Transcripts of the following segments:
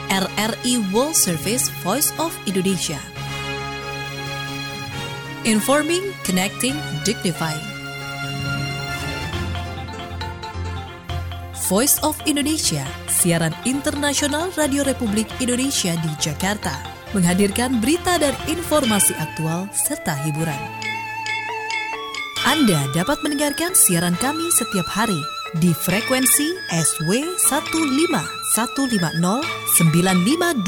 RRI World Service Voice of Indonesia. Informing, connecting, dignifying. Voice of Indonesia, siaran internasional Radio Republik Indonesia di Jakarta, menghadirkan berita dan informasi aktual serta hiburan. Anda dapat mendengarkan siaran kami setiap hari di frekuensi SW 15150 9525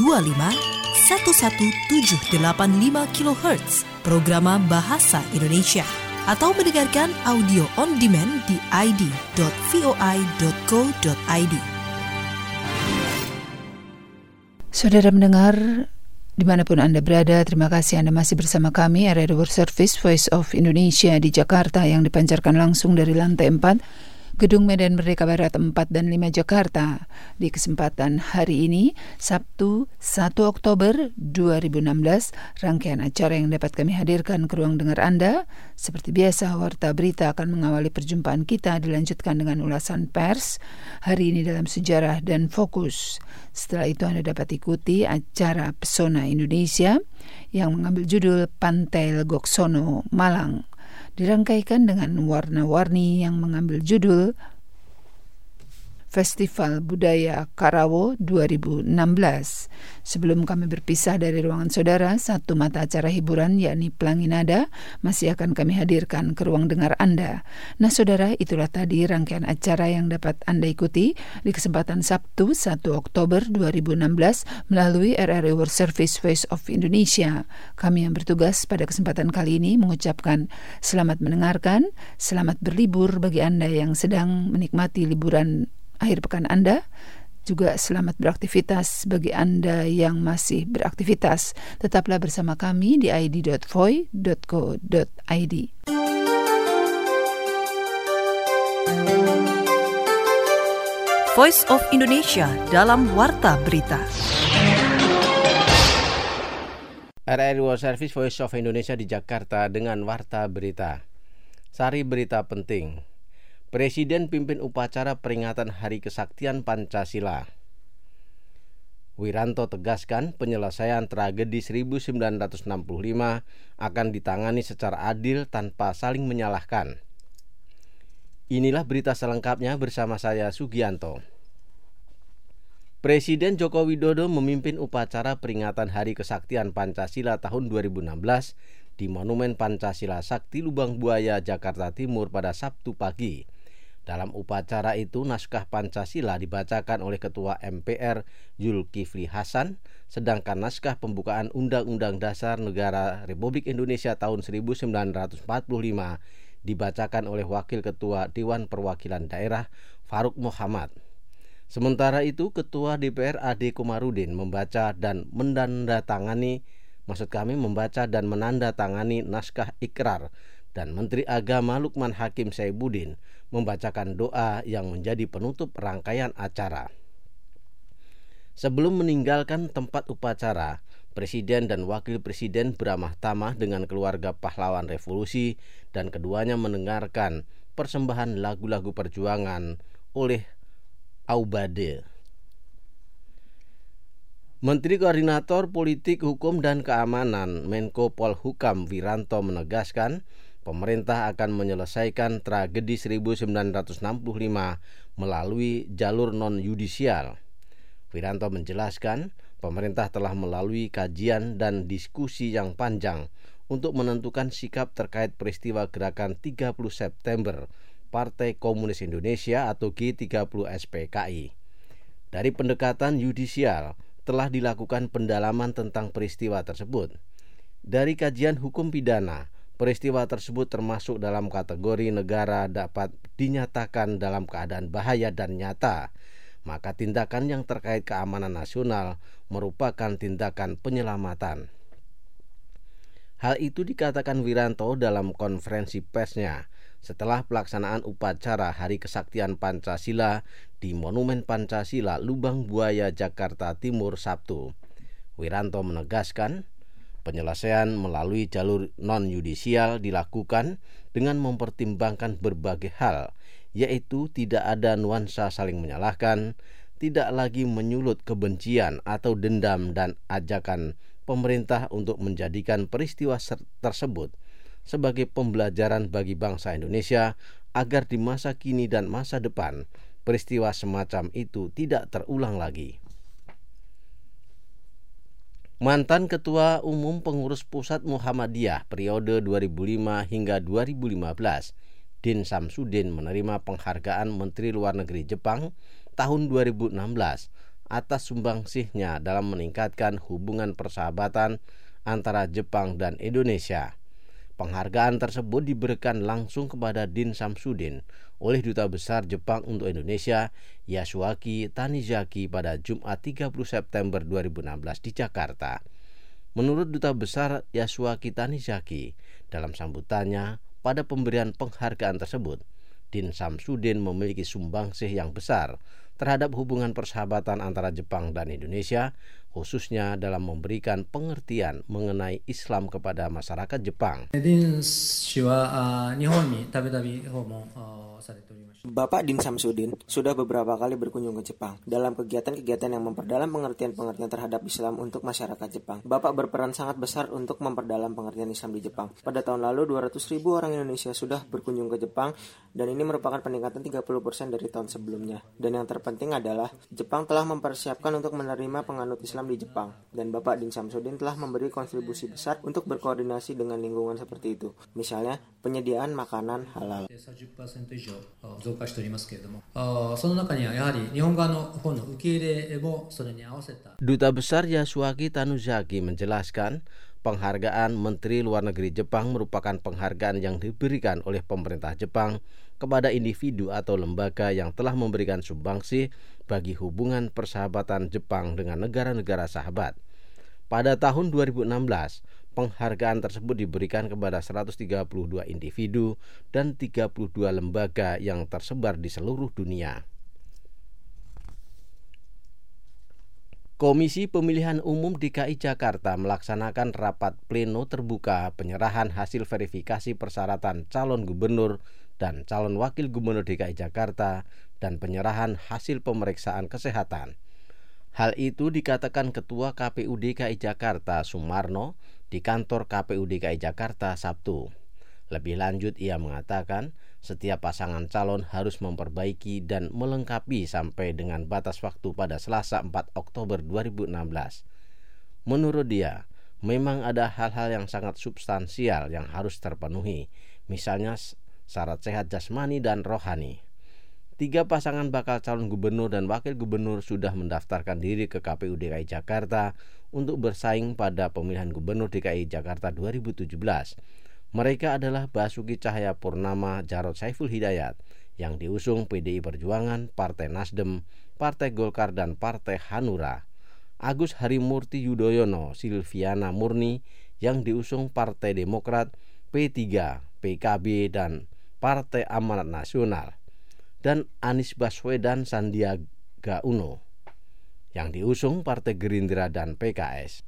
11785 kHz, programa Bahasa Indonesia, atau mendengarkan audio on demand di id.voi.co.id. Saudara mendengar, dimanapun Anda berada, terima kasih Anda masih bersama kami, RRI World Service Voice of Indonesia di Jakarta yang dipancarkan langsung dari lantai 4, Gedung Medan Merdeka Barat 4 dan 5 Jakarta. Di kesempatan hari ini, Sabtu 1 Oktober 2016, rangkaian acara yang dapat kami hadirkan ke ruang dengar Anda. Seperti biasa, Warta Berita akan mengawali perjumpaan kita, dilanjutkan dengan ulasan pers, hari ini dalam sejarah dan fokus. Setelah itu Anda dapat ikuti acara Pesona Indonesia yang mengambil judul Pantai Legoksono, Malang, dirangkaikan dengan warna-warni yang mengambil judul Festival Budaya Karawo 2016. Sebelum kami berpisah dari ruangan saudara, satu mata acara hiburan yakni Pelangi Nada masih akan kami hadirkan ke ruang dengar Anda. Nah saudara, itulah tadi rangkaian acara yang dapat Anda ikuti di kesempatan Sabtu 1 Oktober 2016 melalui RRI World Service Voice of Indonesia. Kami yang bertugas pada kesempatan kali ini mengucapkan selamat mendengarkan, selamat berlibur bagi Anda yang sedang menikmati liburan akhir pekan Anda, juga selamat beraktivitas bagi Anda yang masih beraktivitas. Tetaplah bersama kami di id.voi.co.id. Voice of Indonesia dalam Warta Berita. RRI World Service Voice of Indonesia di Jakarta dengan Warta Berita. Sari berita penting. Presiden pimpin upacara peringatan Hari Kesaktian Pancasila. Wiranto tegaskan penyelesaian tragedi 1965 akan ditangani secara adil tanpa saling menyalahkan. Inilah berita selengkapnya bersama saya Sugianto. Presiden Joko Widodo memimpin upacara peringatan Hari Kesaktian Pancasila tahun 2016 di Monumen Pancasila Sakti Lubang Buaya, Jakarta Timur pada Sabtu pagi. Dalam upacara itu, naskah Pancasila dibacakan oleh Ketua MPR Zulkifli Hasan, sedangkan naskah pembukaan Undang-Undang Dasar Negara Republik Indonesia tahun 1945 dibacakan oleh Wakil Ketua Dewan Perwakilan Daerah Faruk Muhammad. Sementara itu, Ketua DPR Ade Komarudin membaca dan menandatangani naskah ikrar, dan Menteri Agama Lukman Hakim Saifuddin membacakan doa yang menjadi penutup rangkaian acara. Sebelum meninggalkan tempat upacara, Presiden dan Wakil Presiden beramah tamah dengan keluarga pahlawan revolusi dan keduanya mendengarkan persembahan lagu-lagu perjuangan oleh Aubade. Menteri Koordinator Politik, Hukum, dan Keamanan Menko Polhukam Wiranto menegaskan pemerintah akan menyelesaikan tragedi 1965 melalui jalur non-yudisial. Wiranto menjelaskan pemerintah telah melalui kajian dan diskusi yang panjang untuk menentukan sikap terkait peristiwa gerakan 30 September Partai Komunis Indonesia atau G30 SPKI. Dari pendekatan yudisial, telah dilakukan pendalaman tentang peristiwa tersebut. Dari kajian hukum pidana, peristiwa tersebut termasuk dalam kategori negara dapat dinyatakan dalam keadaan bahaya dan nyata, maka tindakan yang terkait keamanan nasional merupakan tindakan penyelamatan. Hal itu dikatakan Wiranto dalam konferensi persnya setelah pelaksanaan upacara Hari Kesaktian Pancasila di Monumen Pancasila Lubang Buaya, Jakarta Timur Sabtu. Wiranto menegaskan penyelesaian melalui jalur non-yudisial dilakukan dengan mempertimbangkan berbagai hal, yaitu tidak ada nuansa saling menyalahkan, tidak lagi menyulut kebencian atau dendam dan ajakan pemerintah untuk menjadikan peristiwa tersebut sebagai pembelajaran bagi bangsa Indonesia agar di masa kini dan masa depan peristiwa semacam itu tidak terulang lagi. Mantan Ketua Umum Pengurus Pusat Muhammadiyah periode 2005 hingga 2015, Din Samsudin menerima penghargaan Menteri Luar Negeri Jepang tahun 2016 atas sumbangsihnya dalam meningkatkan hubungan persahabatan antara Jepang dan Indonesia. Penghargaan tersebut diberikan langsung kepada Din Samsudin oleh Duta Besar Jepang untuk Indonesia, Yasuaki Tanizaki, pada Jumat 30 September 2016 di Jakarta. Menurut Duta Besar Yasuaki Tanizaki, dalam sambutannya pada pemberian penghargaan tersebut, Din Samsudin memiliki sumbangsih yang besar terhadap hubungan persahabatan antara Jepang dan Indonesia, khususnya dalam memberikan pengertian mengenai Islam kepada masyarakat Jepang. Bapak Din Samsudin sudah beberapa kali berkunjung ke Jepang dalam kegiatan-kegiatan yang memperdalam pengertian-pengertian terhadap Islam untuk masyarakat Jepang. Bapak berperan sangat besar untuk memperdalam pengertian Islam di Jepang. Pada tahun lalu 200.000 orang Indonesia sudah berkunjung ke Jepang dan ini merupakan peningkatan 30% dari tahun sebelumnya. Dan yang terpenting adalah Jepang telah mempersiapkan untuk menerima penganut Islam di Jepang dan Bapak Din Samsudin telah memberi kontribusi besar untuk berkoordinasi dengan lingkungan seperti itu. Misalnya penyediaan makanan halal. Duta Besar Yasuaki Tanizaki menjelaskan, penghargaan Menteri Luar Negeri Jepang merupakan penghargaan yang diberikan oleh pemerintah Jepang kepada individu atau lembaga yang telah memberikan sumbangsih bagi hubungan persahabatan Jepang dengan negara-negara sahabat. Pada tahun 2016, penghargaan tersebut diberikan kepada 132 individu dan 32 lembaga yang tersebar di seluruh dunia. Komisi Pemilihan Umum DKI Jakarta melaksanakan rapat pleno terbuka penyerahan hasil verifikasi persyaratan calon gubernur dan calon wakil gubernur DKI Jakarta dan penyerahan hasil pemeriksaan kesehatan. Hal itu dikatakan Ketua KPU DKI Jakarta Sumarno di kantor KPU DKI Jakarta Sabtu. Lebih lanjut ia mengatakan setiap pasangan calon harus memperbaiki dan melengkapi sampai dengan batas waktu pada Selasa 4 Oktober 2016. Menurut dia, memang ada hal-hal yang sangat substansial yang harus terpenuhi, misalnya syarat sehat jasmani dan rohani. 3 pasangan bakal calon gubernur dan wakil gubernur sudah mendaftarkan diri ke KPU DKI Jakarta untuk bersaing pada pemilihan gubernur DKI Jakarta 2017. Mereka adalah Basuki Cahayapurnama, Jarod Saiful Hidayat yang diusung PDI Perjuangan, Partai Nasdem, Partai Golkar dan Partai Hanura, Agus Harimurti Yudhoyono, Silviana Murni yang diusung Partai Demokrat, P3, PKB dan Partai Amanat Nasional, dan Anies Baswedan Sandiaga Uno yang diusung Partai Gerindra dan PKS.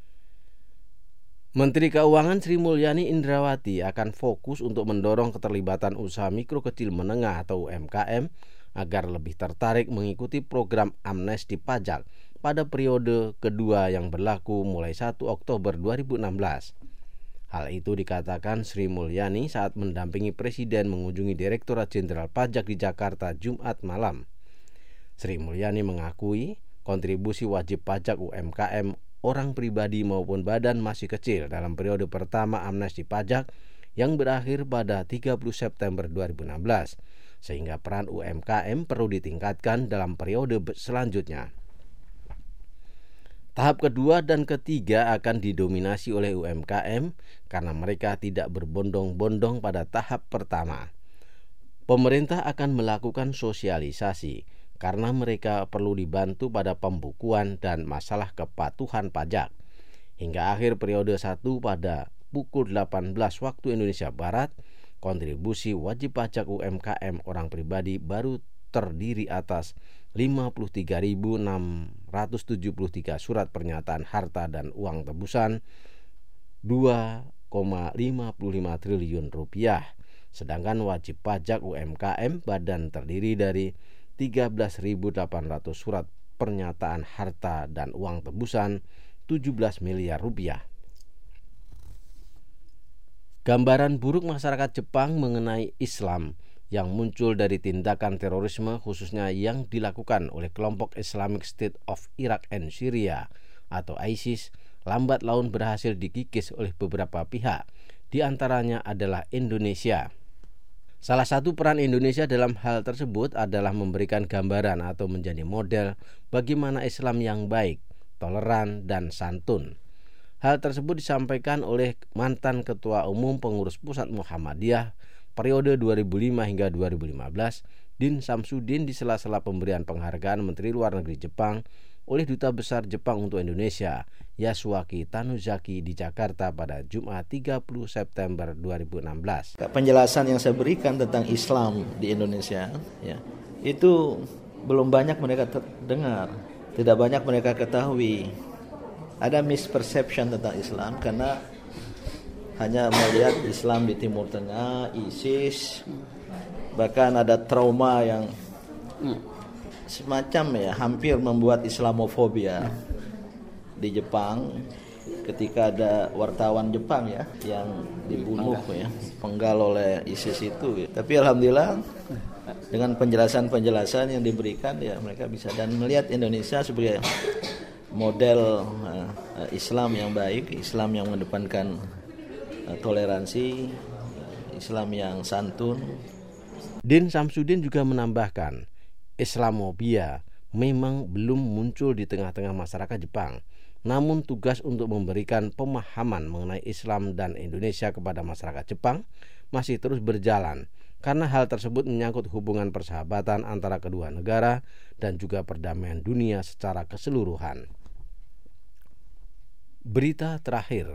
Menteri Keuangan Sri Mulyani Indrawati akan fokus untuk mendorong keterlibatan usaha mikro kecil menengah atau UMKM agar lebih tertarik mengikuti program amnesti pajak pada periode kedua yang berlaku mulai 1 Oktober 2016. Hal itu dikatakan Sri Mulyani saat mendampingi Presiden mengunjungi Direktorat Jenderal Pajak di Jakarta Jumat malam. Sri Mulyani mengakui kontribusi wajib pajak UMKM orang pribadi maupun badan masih kecil dalam periode pertama amnesti pajak yang berakhir pada 30 September 2016, sehingga peran UMKM perlu ditingkatkan dalam periode selanjutnya. Tahap kedua dan ketiga akan didominasi oleh UMKM karena mereka tidak berbondong-bondong pada tahap pertama. Pemerintah akan melakukan sosialisasi karena mereka perlu dibantu pada pembukuan dan masalah kepatuhan pajak. Hingga akhir periode 1 pada pukul 18 waktu Indonesia Barat, kontribusi wajib pajak UMKM orang pribadi baru terdiri atas 53.673 surat pernyataan harta dan uang tebusan 2,55 triliun rupiah. Sedangkan wajib pajak UMKM badan terdiri dari 13.800 surat pernyataan harta dan uang tebusan 17 miliar rupiah. Gambaran buruk masyarakat Jepang mengenai Islam yang muncul dari tindakan terorisme khususnya yang dilakukan oleh kelompok Islamic State of Iraq and Syria atau ISIS lambat laun berhasil dikikis oleh beberapa pihak, di antaranya adalah Indonesia. Salah satu peran Indonesia dalam hal tersebut adalah memberikan gambaran atau menjadi model bagaimana Islam yang baik, toleran, dan santun. Hal tersebut disampaikan oleh mantan Ketua Umum Pengurus Pusat Muhammadiyah periode 2005 hingga 2015, Din Samsudin di sela-sela pemberian penghargaan Menteri Luar Negeri Jepang oleh Duta Besar Jepang untuk Indonesia, Yasuaki Tanuzaki di Jakarta pada Jumat 30 September 2016. Penjelasan yang saya berikan tentang Islam di Indonesia, ya, itu belum banyak mereka dengar, tidak banyak mereka ketahui. Ada misperception tentang Islam karena hanya melihat Islam di Timur Tengah, ISIS, bahkan ada trauma yang semacam ya hampir membuat Islamofobia di Jepang ketika ada wartawan Jepang ya yang dibunuh ya, penggal oleh ISIS itu. Tapi alhamdulillah dengan penjelasan-penjelasan yang diberikan ya mereka bisa dan melihat Indonesia sebagai model Islam yang baik, Islam yang mengedepankan toleransi, Islam yang santun. Din Samsudin juga menambahkan, Islamofobia memang belum muncul di tengah-tengah masyarakat Jepang. Namun tugas untuk memberikan pemahaman mengenai Islam dan Indonesia kepada masyarakat Jepang masih terus berjalan karena hal tersebut menyangkut hubungan persahabatan antara kedua negara dan juga perdamaian dunia secara keseluruhan. Berita terakhir.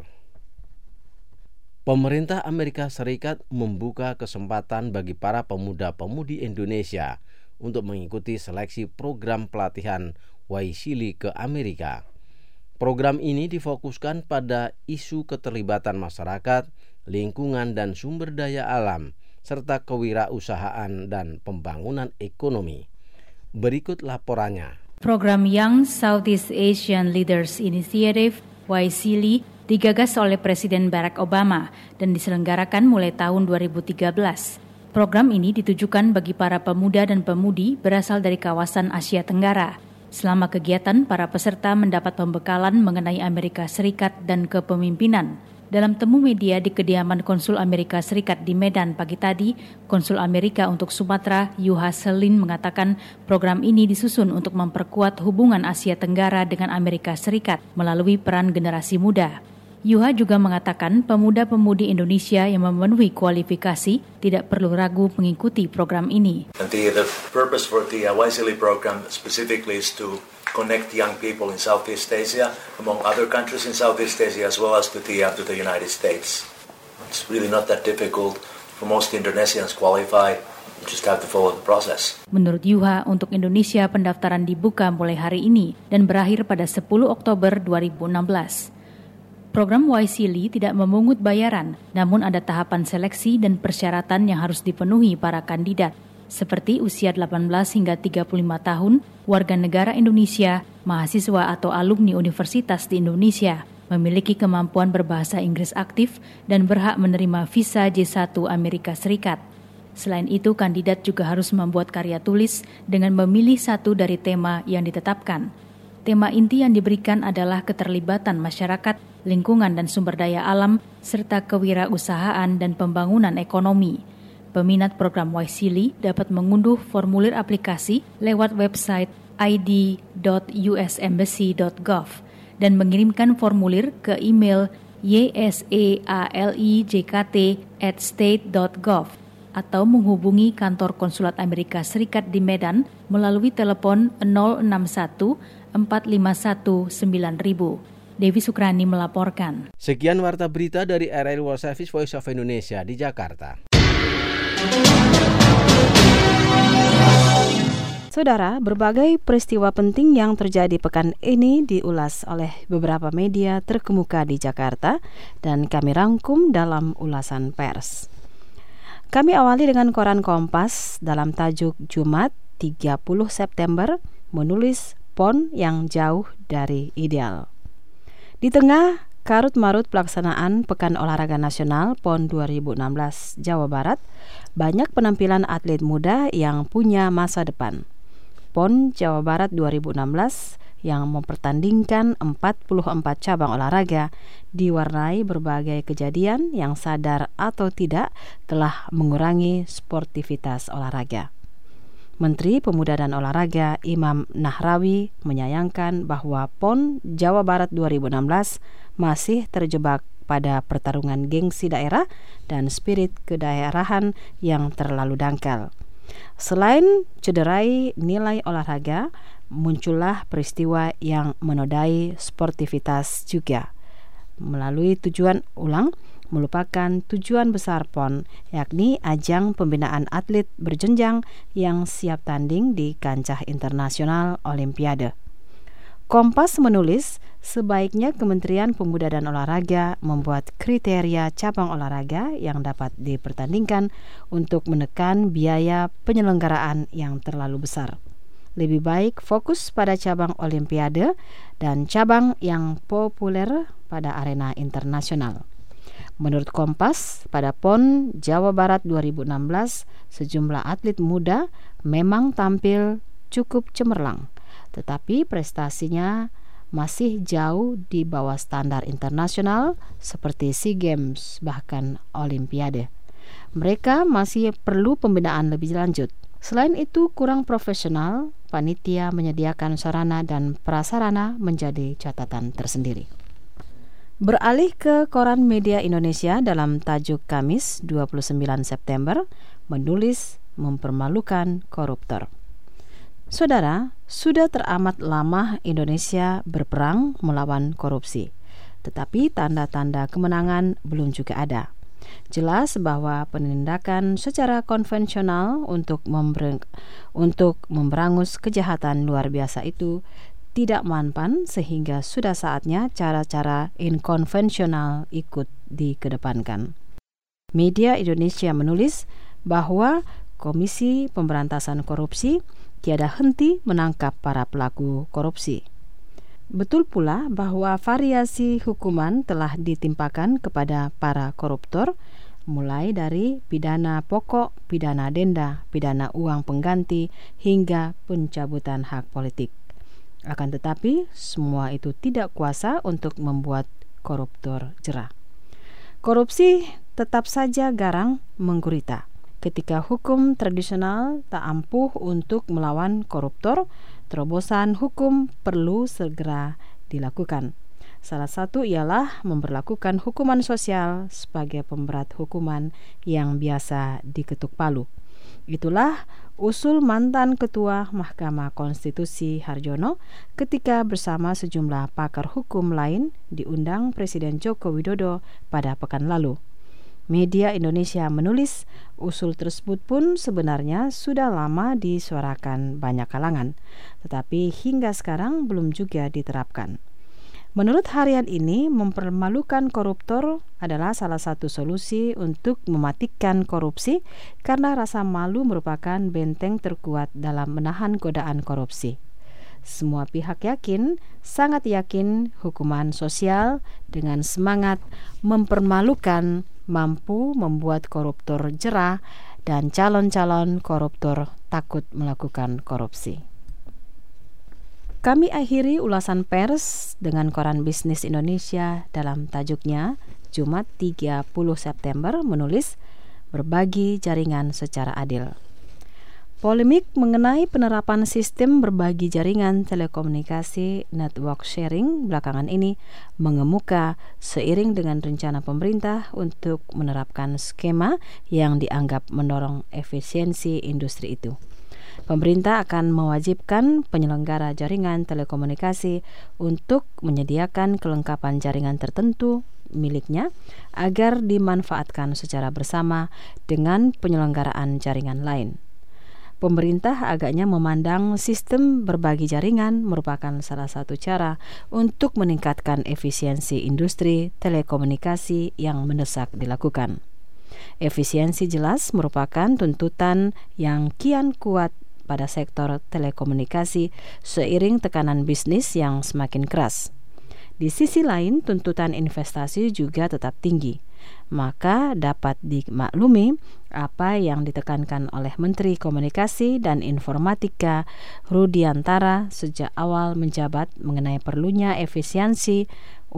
Pemerintah Amerika Serikat membuka kesempatan bagi para pemuda-pemudi Indonesia untuk mengikuti seleksi program pelatihan Waisili ke Amerika. Program ini difokuskan pada isu keterlibatan masyarakat, lingkungan dan sumber daya alam, serta kewirausahaan dan pembangunan ekonomi. Berikut laporannya. Program Young Southeast Asian Leaders Initiative Waisili digagas oleh Presiden Barack Obama dan diselenggarakan mulai tahun 2013. Program ini ditujukan bagi para pemuda dan pemudi berasal dari kawasan Asia Tenggara. Selama kegiatan, para peserta mendapat pembekalan mengenai Amerika Serikat dan kepemimpinan. Dalam temu media di kediaman Konsul Amerika Serikat di Medan pagi tadi, Konsul Amerika untuk Sumatera, Yuha Selin mengatakan program ini disusun untuk memperkuat hubungan Asia Tenggara dengan Amerika Serikat melalui peran generasi muda. Yuha juga mengatakan pemuda-pemudi Indonesia yang memenuhi kualifikasi tidak perlu ragu mengikuti program ini. The purpose for the Waisili program specifically is to connect young people in Southeast Asia, among other countries in Southeast Asia, as well as to the United States. It's really not that difficult for most Indonesians qualify. You just have to follow the process. Menurut Yuha, untuk Indonesia pendaftaran dibuka mulai hari ini dan berakhir pada 10 Oktober 2016. Program Waisili tidak memungut bayaran, namun ada tahapan seleksi dan persyaratan yang harus dipenuhi para kandidat, seperti usia 18 hingga 35 tahun, warga negara Indonesia, mahasiswa atau alumni universitas di Indonesia, memiliki kemampuan berbahasa Inggris aktif, dan berhak menerima visa J1 Amerika Serikat. Selain itu, kandidat juga harus membuat karya tulis dengan memilih satu dari tema yang ditetapkan. Tema inti yang diberikan adalah keterlibatan masyarakat, lingkungan dan sumber daya alam, serta kewirausahaan dan pembangunan ekonomi. Peminat program Waisili dapat mengunduh formulir aplikasi lewat website id.usembassy.gov dan mengirimkan formulir ke email yasalijkt@state.gov atau menghubungi kantor Konsulat Amerika Serikat di Medan melalui telepon 061 451 9000. Devi Sukrani melaporkan. Sekian warta berita dari RRI World Service Voice of Indonesia di Jakarta. Saudara, berbagai peristiwa penting yang terjadi pekan ini diulas oleh beberapa media terkemuka di Jakarta dan kami rangkum dalam ulasan pers. Kami awali dengan koran Kompas dalam tajuk Jumat 30 September menulis PON yang jauh dari ideal. Di tengah karut-marut pelaksanaan Pekan Olahraga Nasional PON 2016 Jawa Barat, banyak penampilan atlet muda yang punya masa depan. PON Jawa Barat 2016 yang mempertandingkan 44 cabang olahraga diwarnai berbagai kejadian yang sadar atau tidak telah mengurangi sportivitas olahraga. Menteri Pemuda dan Olahraga Imam Nahrawi menyayangkan bahwa PON Jawa Barat 2016 masih terjebak pada pertarungan gengsi daerah dan spirit kedaerahan yang terlalu dangkal. Selain cederai nilai olahraga, muncullah peristiwa yang menodai sportivitas juga. Melalui tujuan ulang, melupakan tujuan besar PON, yakni ajang pembinaan atlet berjenjang yang siap tanding di kancah internasional Olimpiade. Kompas menulis, sebaiknya Kementerian Pemuda dan Olahraga membuat kriteria cabang olahraga yang dapat dipertandingkan untuk menekan biaya penyelenggaraan yang terlalu besar. Lebih baik fokus pada cabang Olimpiade dan cabang yang populer pada arena internasional. Menurut Kompas, pada PON Jawa Barat 2016, sejumlah atlet muda memang tampil cukup cemerlang, tetapi prestasinya masih jauh di bawah standar internasional seperti SEA Games bahkan Olimpiade. Mereka masih perlu pembinaan lebih lanjut. Selain itu, kurang profesional, panitia menyediakan sarana dan prasarana menjadi catatan tersendiri. Beralih ke koran Media Indonesia dalam tajuk Kamis 29 September menulis mempermalukan koruptor. Saudara, sudah teramat lama Indonesia berperang melawan korupsi, tetapi tanda-tanda kemenangan belum juga ada. Jelas bahwa penindakan secara konvensional untuk memberangus kejahatan luar biasa itu tidak mempan, sehingga sudah saatnya cara-cara inkonvensional ikut dikedepankan. Media Indonesia menulis bahwa Komisi Pemberantasan Korupsi tiada henti menangkap para pelaku korupsi. Betul pula bahwa variasi hukuman telah ditimpakan kepada para koruptor, mulai dari pidana pokok, pidana denda, pidana uang pengganti, hingga pencabutan hak politik. Akan tetapi, semua itu tidak kuasa untuk membuat koruptor jera. Korupsi tetap saja garang menggurita. Ketika hukum tradisional tak ampuh untuk melawan koruptor, terobosan hukum perlu segera dilakukan. Salah satu ialah memberlakukan hukuman sosial sebagai pemberat hukuman yang biasa diketuk palu. Itulah usul mantan Ketua Mahkamah Konstitusi Harjono ketika bersama sejumlah pakar hukum lain diundang Presiden Joko Widodo pada pekan lalu. Media Indonesia menulis, usul tersebut pun sebenarnya sudah lama disuarakan banyak kalangan, tetapi hingga sekarang belum juga diterapkan. Menurut harian ini, mempermalukan koruptor adalah salah satu solusi untuk mematikan korupsi karena rasa malu merupakan benteng terkuat dalam menahan godaan korupsi. Semua pihak sangat yakin hukuman sosial dengan semangat mempermalukan mampu membuat koruptor jera dan calon-calon koruptor takut melakukan korupsi. Kami akhiri ulasan pers dengan koran Bisnis Indonesia dalam tajuknya Jumat 30 September menulis berbagi jaringan secara adil. Polemik mengenai penerapan sistem berbagi jaringan telekomunikasi network sharing belakangan ini mengemuka seiring dengan rencana pemerintah untuk menerapkan skema yang dianggap mendorong efisiensi industri itu. Pemerintah akan mewajibkan penyelenggara jaringan telekomunikasi untuk menyediakan kelengkapan jaringan tertentu miliknya agar dimanfaatkan secara bersama dengan penyelenggaraan jaringan lain. Pemerintah agaknya memandang sistem berbagi jaringan merupakan salah satu cara untuk meningkatkan efisiensi industri telekomunikasi yang mendesak dilakukan. Efisiensi jelas merupakan tuntutan yang kian kuat pada sektor telekomunikasi seiring tekanan bisnis yang semakin keras. Di sisi lain, tuntutan investasi juga tetap tinggi. Maka dapat dimaklumi apa yang ditekankan oleh Menteri Komunikasi dan Informatika Rudiantara sejak awal menjabat mengenai perlunya efisiensi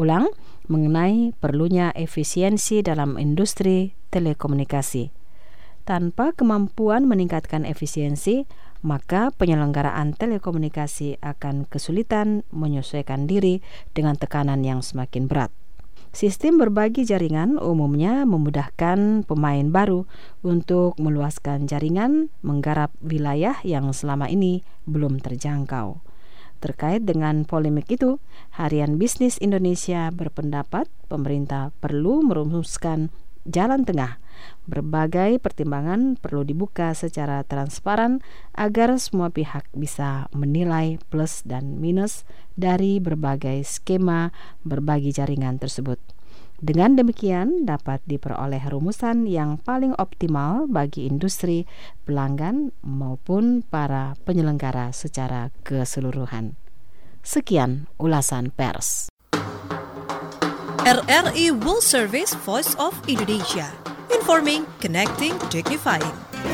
dalam industri telekomunikasi. Tanpa kemampuan meningkatkan efisiensi, maka penyelenggaraan telekomunikasi akan kesulitan menyesuaikan diri dengan tekanan yang semakin berat. Sistem berbagi jaringan umumnya memudahkan pemain baru untuk meluaskan jaringan menggarap wilayah yang selama ini belum terjangkau. Terkait dengan polemik itu, Harian Bisnis Indonesia berpendapat pemerintah perlu merumuskan jalan tengah. Berbagai pertimbangan perlu dibuka secara transparan agar semua pihak bisa menilai plus dan minus dari berbagai skema berbagi jaringan tersebut. Dengan demikian dapat diperoleh rumusan yang paling optimal bagi industri, pelanggan maupun para penyelenggara secara keseluruhan. Sekian ulasan pers. RRI World Service Voice of Indonesia. Informing, connecting, dignifying.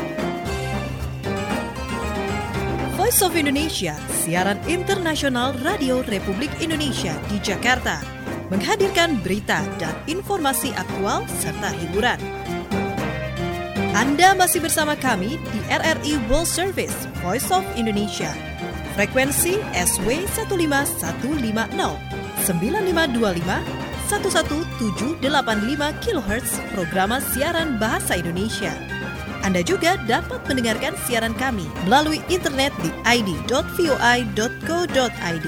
Voice of Indonesia, siaran internasional Radio Republik Indonesia di Jakarta, menghadirkan berita dan informasi aktual serta hiburan. Anda masih bersama kami di RRI World Service Voice of Indonesia. Frekuensi SW 15150, 9525, 11785 kHz programa siaran bahasa Indonesia. Anda juga dapat mendengarkan siaran kami melalui internet di id.voi.co.id.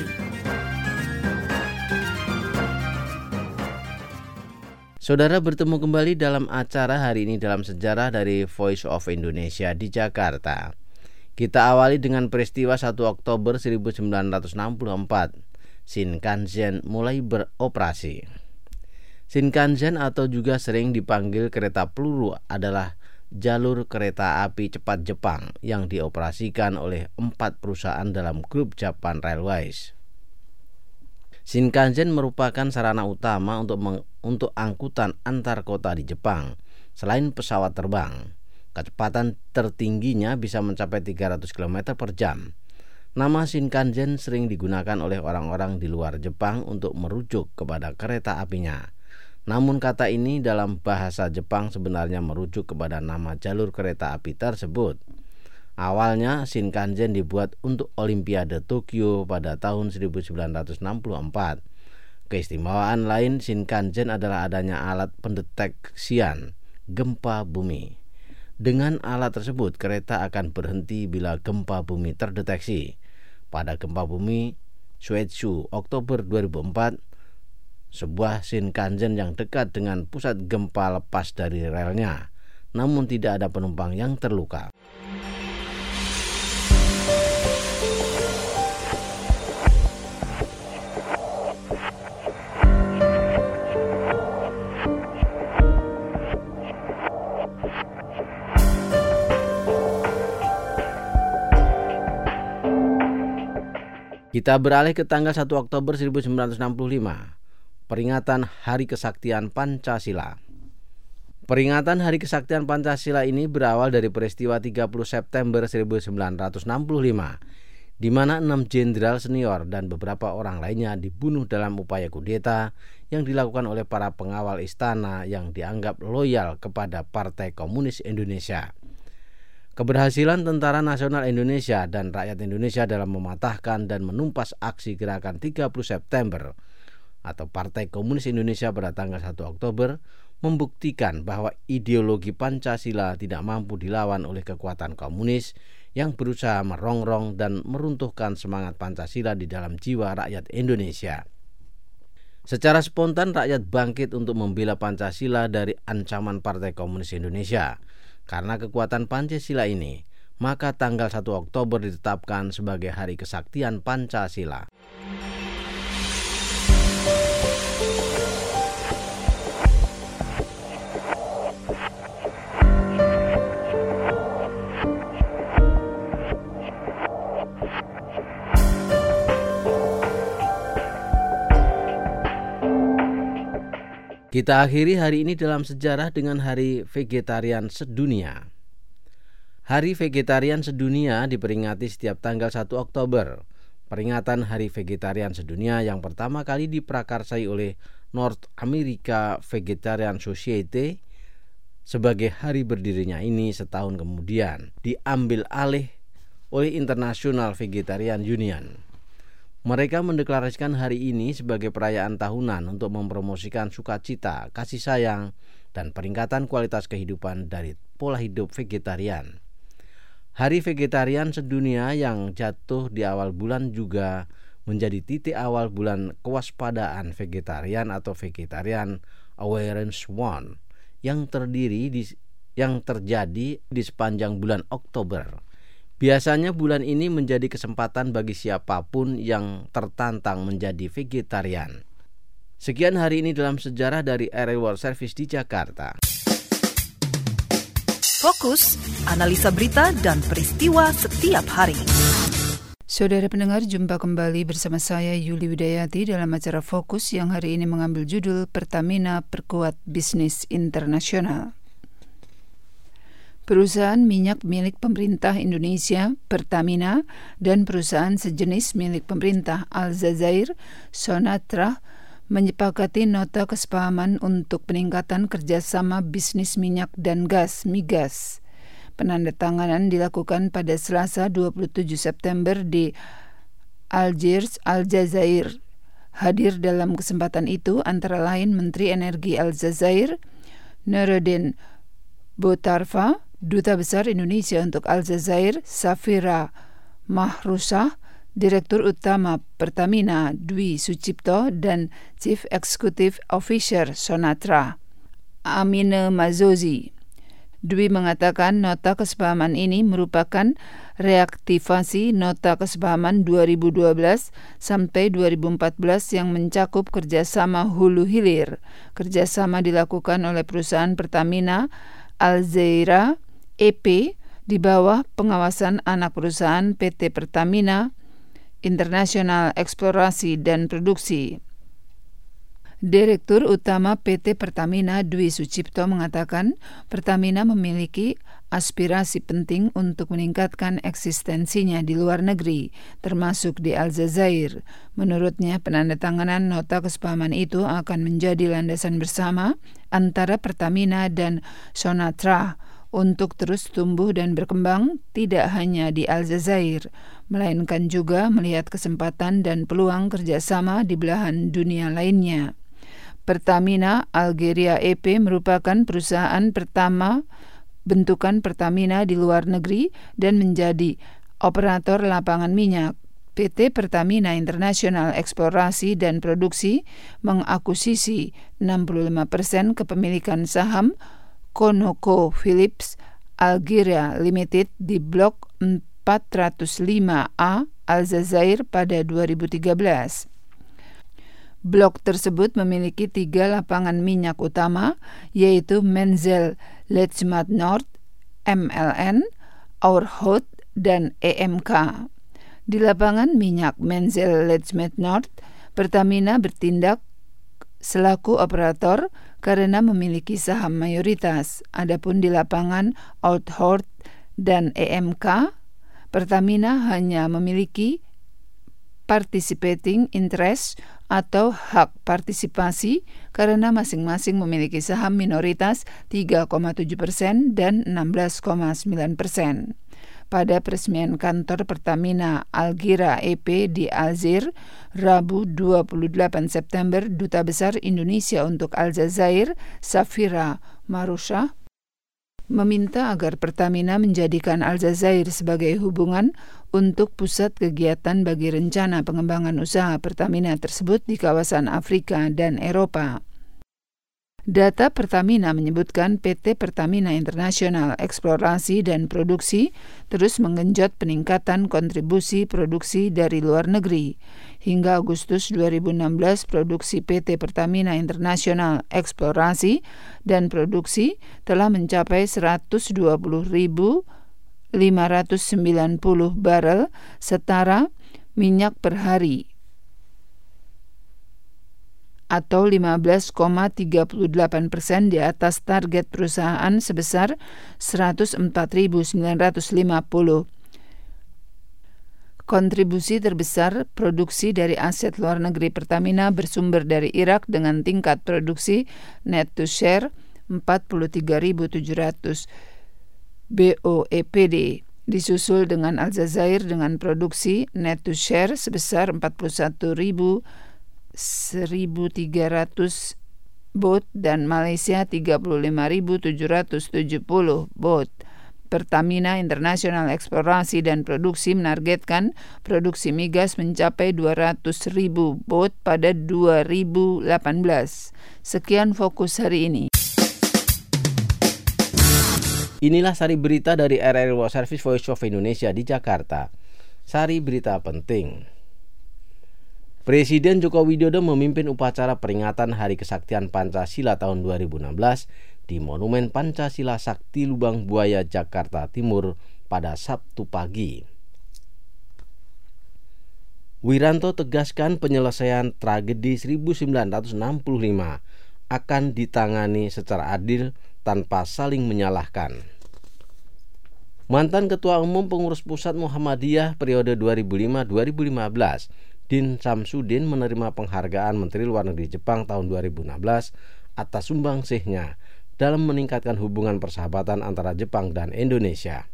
Saudara, bertemu kembali dalam acara hari ini dalam sejarah dari Voice of Indonesia di Jakarta. Kita awali dengan peristiwa 1 Oktober 1964. Shinkansen mulai beroperasi. Shinkansen atau juga sering dipanggil kereta peluru adalah jalur kereta api cepat Jepang yang dioperasikan oleh 4 perusahaan dalam grup Japan Railways. Shinkansen merupakan sarana utama untuk angkutan antar kota di Jepang. Selain pesawat terbang, kecepatan tertingginya bisa mencapai 300 km per jam. Nama Shinkansen sering digunakan oleh orang-orang di luar Jepang untuk merujuk kepada kereta apinya. Namun kata ini dalam bahasa Jepang sebenarnya merujuk kepada nama jalur kereta api tersebut. Awalnya Shinkansen dibuat untuk Olimpiade Tokyo pada tahun 1964. Keistimewaan lain Shinkansen adalah adanya alat pendeteksian gempa bumi. Dengan alat tersebut kereta akan berhenti bila gempa bumi terdeteksi. Pada gempa bumi Suetsu Oktober 2004, sebuah Shinkansen yang dekat dengan pusat gempa lepas dari relnya, namun tidak ada penumpang yang terluka. Kita beralih ke tanggal 1 Oktober 1965. Peringatan Hari Kesaktian Pancasila. Peringatan Hari Kesaktian Pancasila ini berawal dari peristiwa 30 September 1965, di mana 6 jenderal senior dan beberapa orang lainnya dibunuh dalam upaya kudeta yang dilakukan oleh para pengawal istana yang dianggap loyal kepada Partai Komunis Indonesia. Keberhasilan Tentara Nasional Indonesia dan rakyat Indonesia dalam mematahkan dan menumpas aksi gerakan 30 September atau Partai Komunis Indonesia pada tanggal 1 Oktober membuktikan bahwa ideologi Pancasila tidak mampu dilawan oleh kekuatan komunis yang berusaha merongrong dan meruntuhkan semangat Pancasila di dalam jiwa rakyat Indonesia. Secara spontan rakyat bangkit untuk membela Pancasila dari ancaman Partai Komunis Indonesia. Karena kekuatan Pancasila ini, maka tanggal 1 Oktober ditetapkan sebagai Hari Kesaktian Pancasila. Kita akhiri hari ini dalam sejarah dengan Hari Vegetarian Sedunia. Hari Vegetarian Sedunia diperingati setiap tanggal 1 Oktober. Peringatan Hari Vegetarian Sedunia yang pertama kali diprakarsai oleh North America Vegetarian Society sebagai hari berdirinya ini setahun kemudian diambil alih oleh International Vegetarian Union. Mereka mendeklarasikan hari ini sebagai perayaan tahunan untuk mempromosikan sukacita, kasih sayang, dan peningkatan kualitas kehidupan dari pola hidup vegetarian. Hari Vegetarian Sedunia yang jatuh di awal bulan juga menjadi titik awal bulan kewaspadaan vegetarian atau Vegetarian Awareness Month yang terjadi di sepanjang bulan Oktober. Biasanya bulan ini menjadi kesempatan bagi siapapun yang tertantang menjadi vegetarian. Sekian hari ini dalam sejarah dari RRI World Service di Jakarta. Fokus, analisa berita dan peristiwa setiap hari. Saudara pendengar, jumpa kembali bersama saya Yuli Widayati dalam acara Fokus yang hari ini mengambil judul Pertamina Perkuat Bisnis Internasional. Perusahaan minyak milik pemerintah Indonesia, Pertamina, dan perusahaan sejenis milik pemerintah Aljazair, Sonatrach, menyepakati nota kesepahaman untuk peningkatan kerjasama bisnis minyak dan gas, migas. Penandatanganan dilakukan pada Selasa 27 September di Algiers, Aljazair. Hadir dalam kesempatan itu antara lain Menteri Energi Aljazair, Nuruddin Boutarfa, Duta Besar Indonesia untuk Aljazair, Safira Mahrusah, Direktur Utama Pertamina, Dwi Sucipto, dan Chief Executive Officer Sonatrach, Amine Mazozi. Dwi mengatakan nota kesepahaman ini merupakan reaktivasi nota kesepahaman 2012 sampai 2014 yang mencakup kerjasama hulu hilir. Kerjasama dilakukan oleh perusahaan Pertamina Aljazair EP di bawah pengawasan anak perusahaan PT Pertamina International Eksplorasi dan Produksi. Direktur Utama PT Pertamina Dwi Sucipto mengatakan Pertamina memiliki aspirasi penting untuk meningkatkan eksistensinya di luar negeri, termasuk di Aljazair. Menurutnya, penandatanganan nota kesepahaman itu akan menjadi landasan bersama antara Pertamina dan Sonatrach untuk terus tumbuh dan berkembang tidak hanya di Aljazair, melainkan juga melihat kesempatan dan peluang kerjasama di belahan dunia lainnya. Pertamina Algeria EP merupakan perusahaan pertama bentukan Pertamina di luar negeri dan menjadi operator lapangan minyak. PT Pertamina International Eksplorasi dan Produksi mengakuisisi 65% kepemilikan saham ConocoPhillips Algeria Limited di Blok 405A Aljazair pada 2013. Blok tersebut memiliki 3 lapangan minyak utama, yaitu Menzel Lechmat Nord, MLN, Oerhout, dan EMK. Di lapangan minyak Menzel Lechmat Nord, Pertamina bertindak selaku operator karena memiliki saham mayoritas. Adapun di lapangan Oerhout dan EMK, Pertamina hanya memiliki participating interest atau hak partisipasi karena masing-masing memiliki saham minoritas 3,7% dan 16,9%. Pada peresmian kantor Pertamina Algeria EP di Algiers, Rabu 28 September, Duta Besar Indonesia untuk Aljazair, Safira Mahrusah, meminta agar Pertamina menjadikan Aljazair sebagai hubungan untuk pusat kegiatan bagi rencana pengembangan usaha Pertamina tersebut di kawasan Afrika dan Eropa. Data Pertamina menyebutkan PT Pertamina International Eksplorasi dan Produksi terus menggenjot peningkatan kontribusi produksi dari luar negeri. Hingga Agustus 2016, produksi PT Pertamina International Eksplorasi dan Produksi telah mencapai 120.590 barel setara minyak per hari. atau 15,38% di atas target perusahaan sebesar 104.950. Kontribusi terbesar produksi dari aset luar negeri Pertamina bersumber dari Irak dengan tingkat produksi net to share 43.700 BOEPD, disusul dengan Aljazair dengan produksi net to share sebesar 41.100 bot dan Malaysia 35.770 bot. Pertamina International Eksplorasi dan Produksi menargetkan produksi migas mencapai 200.000 bot pada 2018. Sekian fokus hari ini. Inilah sari berita dari RRI World Service Voice of Indonesia di Jakarta. Sari berita penting. Presiden Joko Widodo memimpin upacara peringatan Hari Kesaktian Pancasila tahun 2016 di Monumen Pancasila Sakti Lubang Buaya, Jakarta Timur pada Sabtu pagi. Wiranto tegaskan penyelesaian tragedi 1965 akan ditangani secara adil tanpa saling menyalahkan. Mantan Ketua Umum Pengurus Pusat Muhammadiyah periode 2005-2015, Din Samsudin menerima penghargaan Menteri Luar Negeri Jepang tahun 2016 atas sumbangsihnya dalam meningkatkan hubungan persahabatan antara Jepang dan Indonesia.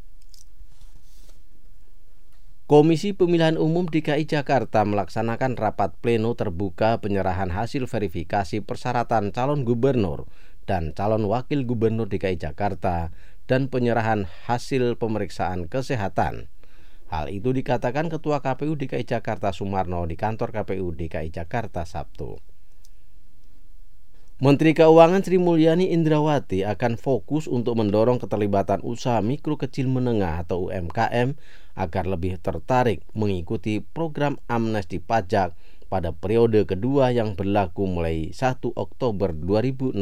Komisi Pemilihan Umum DKI Jakarta melaksanakan rapat pleno terbuka penyerahan hasil verifikasi persyaratan calon gubernur dan calon wakil gubernur DKI Jakarta dan penyerahan hasil pemeriksaan kesehatan. Hal itu dikatakan Ketua KPU DKI Jakarta Sumarno di kantor KPU DKI Jakarta Sabtu. Menteri Keuangan Sri Mulyani Indrawati akan fokus untuk mendorong keterlibatan usaha mikro kecil menengah atau UMKM agar lebih tertarik mengikuti program amnesti pajak pada periode kedua yang berlaku mulai 1 Oktober 2016.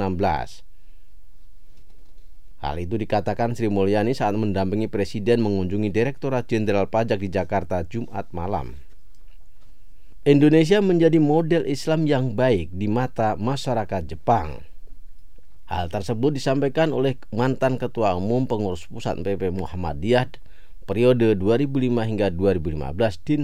Hal itu dikatakan Sri Mulyani saat mendampingi Presiden mengunjungi Direktorat Jenderal Pajak di Jakarta Jumat malam. Indonesia menjadi model Islam yang baik di mata masyarakat Jepang. Hal tersebut disampaikan oleh mantan Ketua Umum Pengurus Pusat PP Muhammadiyah periode 2005 hingga 2015 Din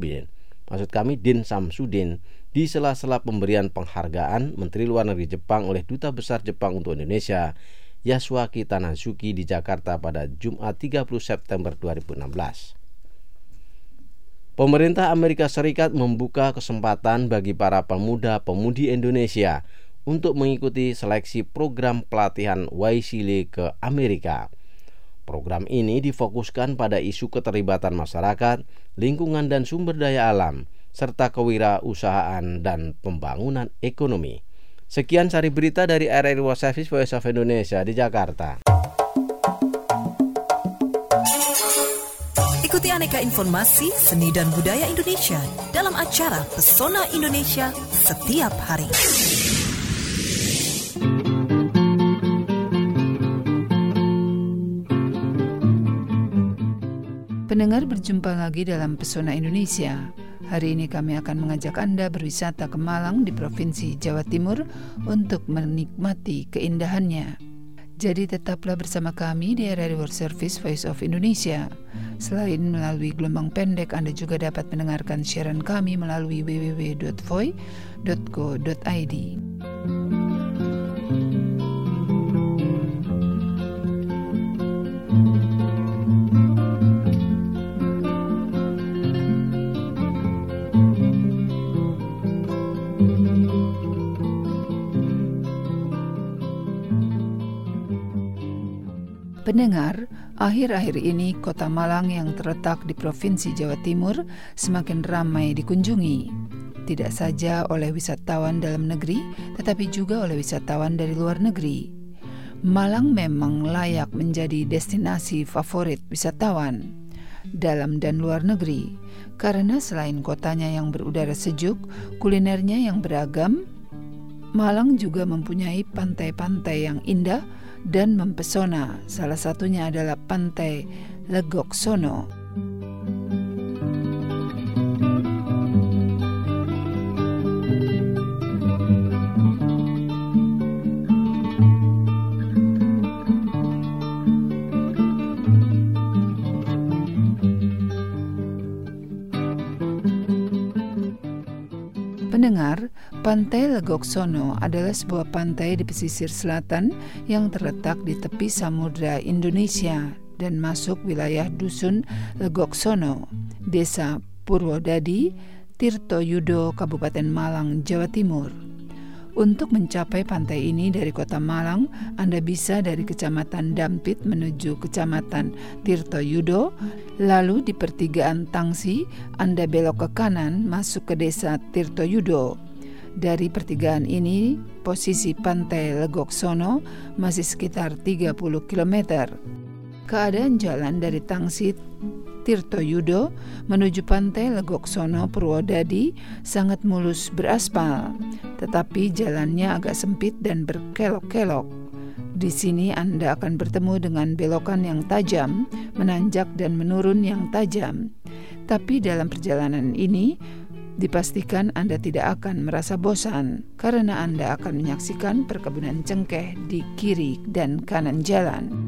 Samsudin di sela-sela pemberian penghargaan Menteri Luar Negeri Jepang oleh Duta Besar Jepang untuk Indonesia Yasuaki Tanazuki di Jakarta pada Jumat 30 September 2016. Pemerintah Amerika Serikat membuka kesempatan bagi para pemuda-pemudi Indonesia untuk mengikuti seleksi program pelatihan YSEALI ke Amerika. Program ini difokuskan pada isu keterlibatan masyarakat, lingkungan dan sumber daya alam, serta kewirausahaan dan pembangunan ekonomi. Sekian sari berita dari RRI World Service Voice of Indonesia di Jakarta. Ikuti aneka informasi seni dan budaya Indonesia dalam acara Pesona Indonesia setiap hari. Pendengar, berjumpa lagi dalam Pesona Indonesia. Hari ini kami akan mengajak Anda berwisata ke Malang di Provinsi Jawa Timur untuk menikmati keindahannya. Jadi tetaplah bersama kami di RRI World Service Voice of Indonesia. Selain melalui gelombang pendek, Anda juga dapat mendengarkan siaran kami melalui www.voi.co.id. Pendengar, akhir-akhir ini kota Malang yang terletak di Provinsi Jawa Timur semakin ramai dikunjungi. Tidak saja oleh wisatawan dalam negeri, tetapi juga oleh wisatawan dari luar negeri. Malang memang layak menjadi destinasi favorit wisatawan dalam dan luar negeri, karena selain kotanya yang berudara sejuk, kulinernya yang beragam, Malang juga mempunyai pantai-pantai yang indah dan mempesona. Salah satunya adalah Pantai Legok Sono. Pendengar, Pantai Legoksono adalah sebuah pantai di pesisir selatan yang terletak di tepi Samudra Indonesia dan masuk wilayah Dusun Legoksono, Desa Purwodadi, Tirtoyudo, Kabupaten Malang, Jawa Timur. Untuk mencapai pantai ini dari kota Malang, Anda bisa dari Kecamatan Dampit menuju Kecamatan Tirtoyudo, lalu di pertigaan Tangsi, Anda belok ke kanan masuk ke desa Tirtoyudo. Dari pertigaan ini, posisi pantai Legoksono masih sekitar 30 km. Keadaan jalan dari Tangsi Tirtoyudo menuju pantai Legoksono Purwodadi sangat mulus beraspal, tetapi jalannya agak sempit dan berkelok-kelok. Di sini Anda akan bertemu dengan belokan yang tajam, menanjak dan menurun yang tajam. Tapi dalam perjalanan ini, dipastikan Anda tidak akan merasa bosan karena Anda akan menyaksikan perkebunan cengkeh di kiri dan kanan jalan.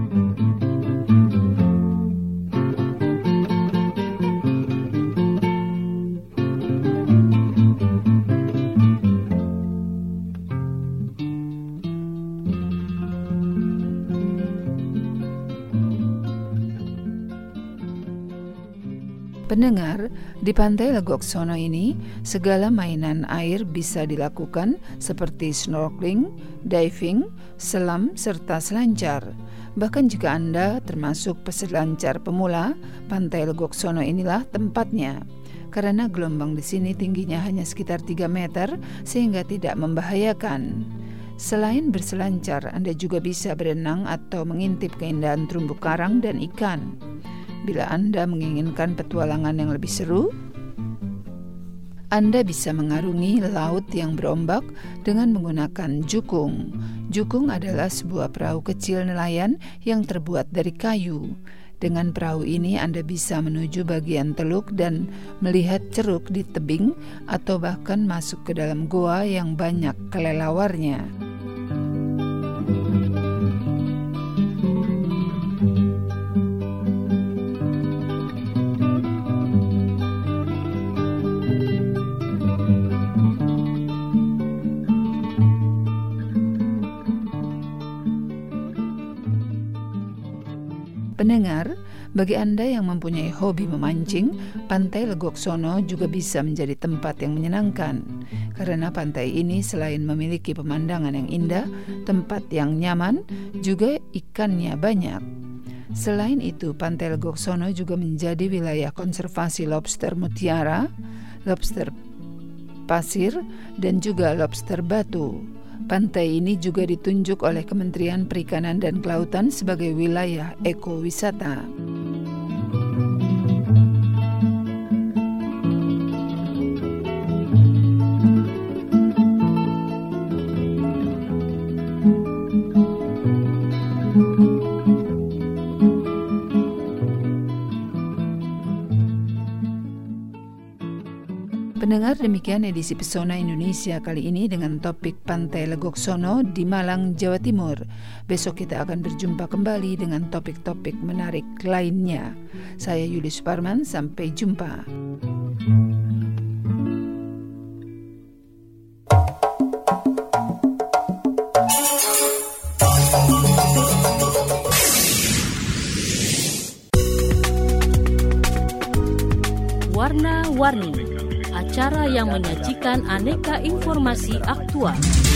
Pendengar, di pantai Legoksono ini segala mainan air bisa dilakukan seperti snorkeling, diving, selam, serta selancar. Bahkan jika Anda termasuk peselancar pemula, pantai Legoksono inilah tempatnya. Karena gelombang di sini tingginya hanya sekitar 3 meter sehingga tidak membahayakan. Selain berselancar, Anda juga bisa berenang atau mengintip keindahan terumbu karang dan ikan. Bila Anda menginginkan petualangan yang lebih seru, Anda bisa mengarungi laut yang berombak dengan menggunakan jukung. Jukung adalah sebuah perahu kecil nelayan yang terbuat dari kayu. Dengan perahu ini Anda bisa menuju bagian teluk dan melihat ceruk di tebing atau bahkan masuk ke dalam goa yang banyak kelelawarnya. Pendengar, bagi Anda yang mempunyai hobi memancing, pantai Legoksono juga bisa menjadi tempat yang menyenangkan. Karena pantai ini selain memiliki pemandangan yang indah, tempat yang nyaman, juga ikannya banyak. Selain itu, pantai Legoksono juga menjadi wilayah konservasi lobster mutiara, lobster pasir, dan juga lobster batu. Pantai ini juga ditunjuk oleh Kementerian Perikanan dan Kelautan sebagai wilayah ekowisata. Pendengar, demikian edisi Pesona Indonesia kali ini dengan topik Pantai Legoksono di Malang, Jawa Timur. Besok kita akan berjumpa kembali dengan topik-topik menarik lainnya. Saya Yuli Suparman, sampai jumpa. Warna-warni, acara yang menyajikan aneka informasi aktual.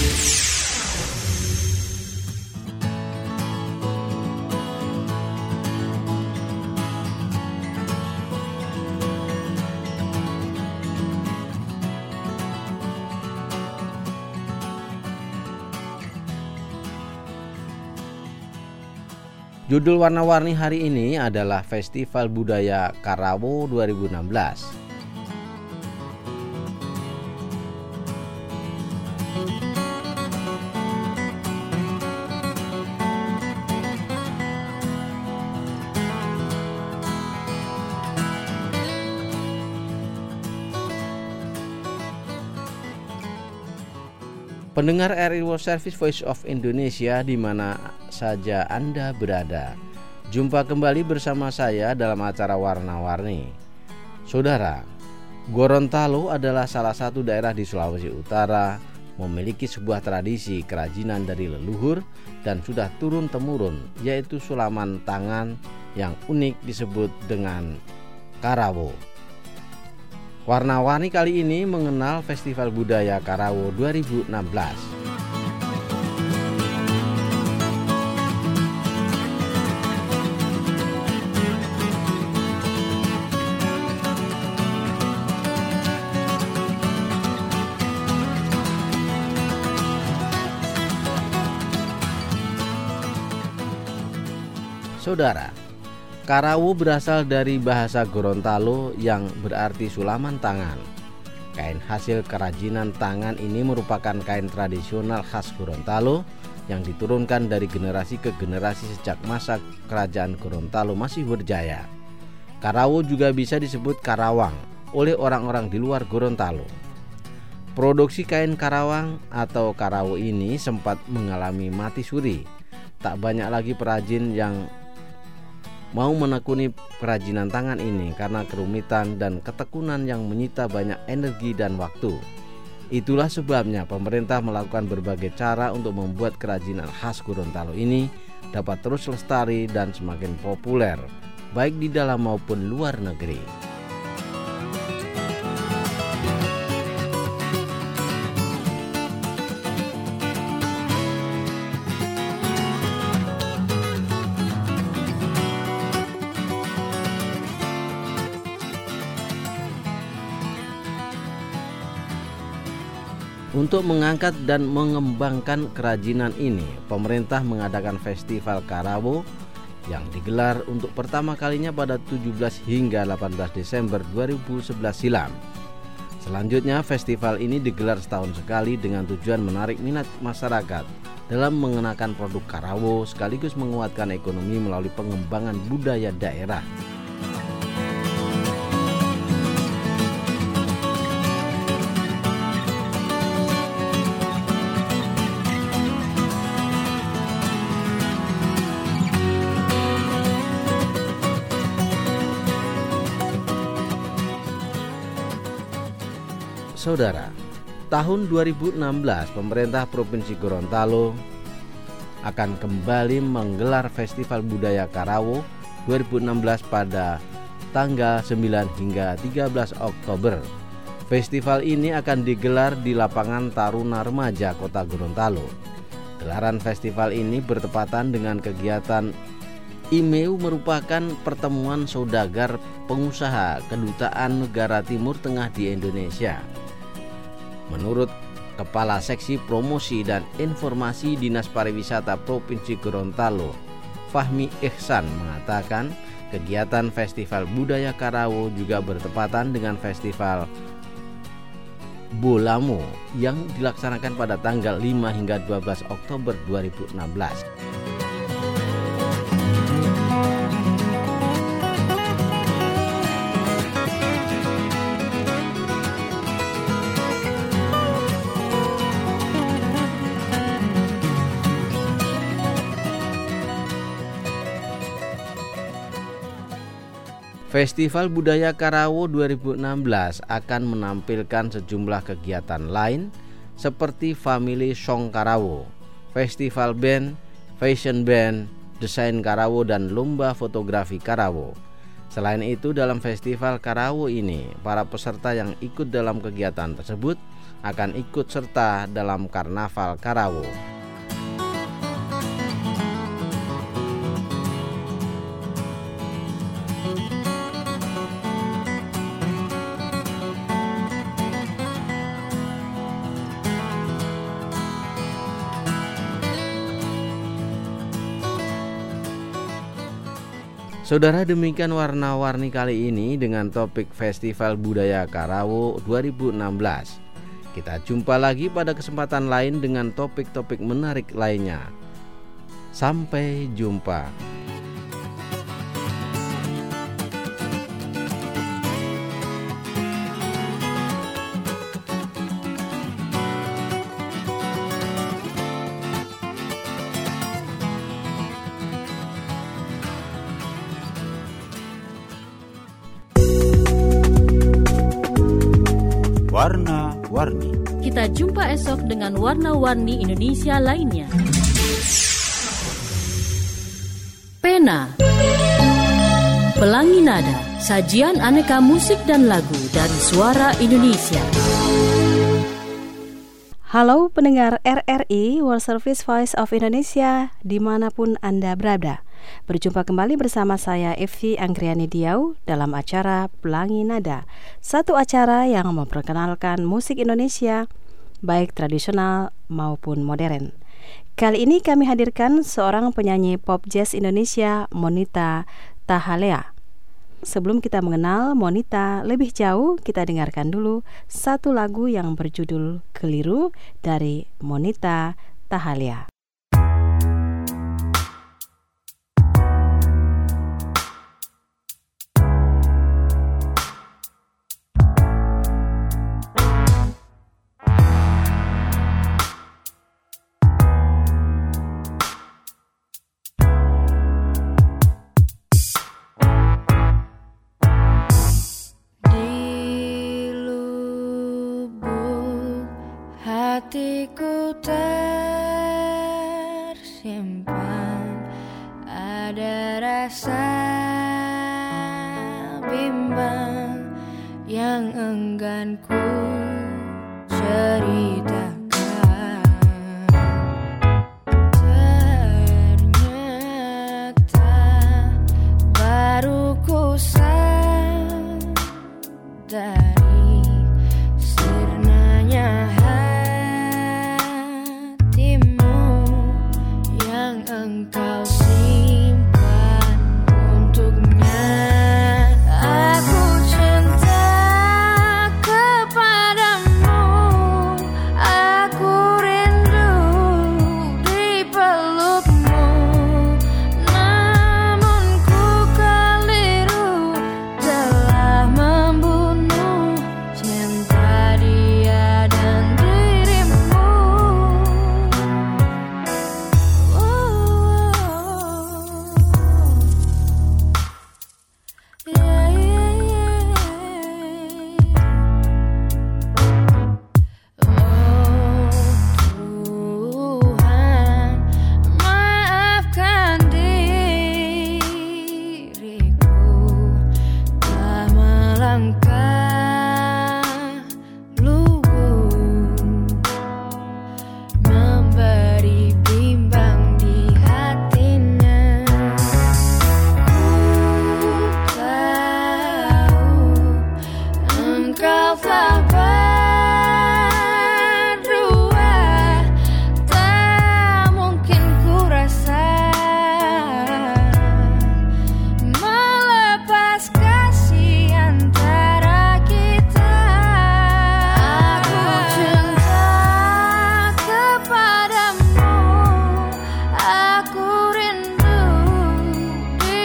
Judul warna-warni hari ini adalah Festival Budaya Karawo 2016. Pendengar RRI World Service Voice of Indonesia di mana saja Anda berada. Jumpa kembali bersama saya dalam acara Warna-Warni. Saudara, Gorontalo adalah salah satu daerah di Sulawesi Utara memiliki sebuah tradisi kerajinan dari leluhur dan sudah turun-temurun, yaitu sulaman tangan yang unik disebut dengan Karawo. Warna-warni kali ini mengenal Festival Budaya Karawo 2016. Saudara, Karawo berasal dari bahasa Gorontalo yang berarti sulaman tangan. Kain hasil kerajinan tangan ini merupakan kain tradisional khas Gorontalo yang diturunkan dari generasi ke generasi sejak masa kerajaan Gorontalo masih berjaya. Karawo juga bisa disebut Karawang oleh orang-orang di luar Gorontalo. Produksi kain Karawang atau Karawo ini sempat mengalami mati suri. Tak banyak lagi perajin yang mau menekuni kerajinan tangan ini karena kerumitan dan ketekunan yang menyita banyak energi dan waktu. Itulah sebabnya pemerintah melakukan berbagai cara untuk membuat kerajinan khas Gorontalo ini dapat terus lestari dan semakin populer, baik di dalam maupun luar negeri. Untuk mengangkat dan mengembangkan kerajinan ini, pemerintah mengadakan Festival Karawo yang digelar untuk pertama kalinya pada 17 hingga 18 Desember 2011 silam. Selanjutnya, festival ini digelar setahun sekali dengan tujuan menarik minat masyarakat dalam mengenakan produk Karawo sekaligus menguatkan ekonomi melalui pengembangan budaya daerah. Saudara, tahun 2016 pemerintah Provinsi Gorontalo akan kembali menggelar Festival Budaya Karawo 2016 pada tanggal 9 hingga 13 Oktober. Festival ini akan digelar di lapangan Taruna Remaja Kota Gorontalo. Gelaran festival ini bertepatan dengan kegiatan IMEU, merupakan pertemuan saudagar pengusaha Kedutaan Negara Timur Tengah di Indonesia. Menurut Kepala Seksi Promosi dan Informasi Dinas Pariwisata Provinsi Gorontalo, Fahmi Ihsan, mengatakan kegiatan Festival Budaya Karawo juga bertepatan dengan Festival Bolamo yang dilaksanakan pada tanggal 5 hingga 12 Oktober 2016. Festival Budaya Karawo 2016 akan menampilkan sejumlah kegiatan lain seperti Family Song Karawo, Festival Band, Fashion Band, Desain Karawo, dan Lomba Fotografi Karawo. Selain itu, dalam Festival Karawo ini, para peserta yang ikut dalam kegiatan tersebut akan ikut serta dalam Karnaval Karawo. Saudara, demikian warna-warni kali ini dengan topik Festival Budaya Karawo 2016. Kita jumpa lagi pada kesempatan lain dengan topik-topik menarik lainnya. Sampai jumpa. warna-warni. Kita jumpa esok dengan warna-warni Indonesia lainnya. Pena, Pelangi Nada, sajian aneka musik dan lagu dari Suara Indonesia. Halo pendengar RRI World Service Voice of Indonesia dimanapun Anda berada. Berjumpa kembali bersama saya Evi Anggriani Diau dalam acara Pelangi Nada, satu acara yang memperkenalkan musik Indonesia baik tradisional maupun modern. Kali ini kami hadirkan seorang penyanyi pop jazz Indonesia, Monita Tahalea. Sebelum kita mengenal Monita lebih jauh, kita dengarkan dulu satu lagu yang berjudul Keliru dari Monita Tahalea. Hatiku tersimpan ada rasa bimbang yang enggan ku ceritakan. Ternyata baru ku sadari sirnanya engkau simpan untuknya. Aku cinta kepadamu, aku rindu di pelukmu. Namun ku keliru telah membunuh cinta dia dan dirimu.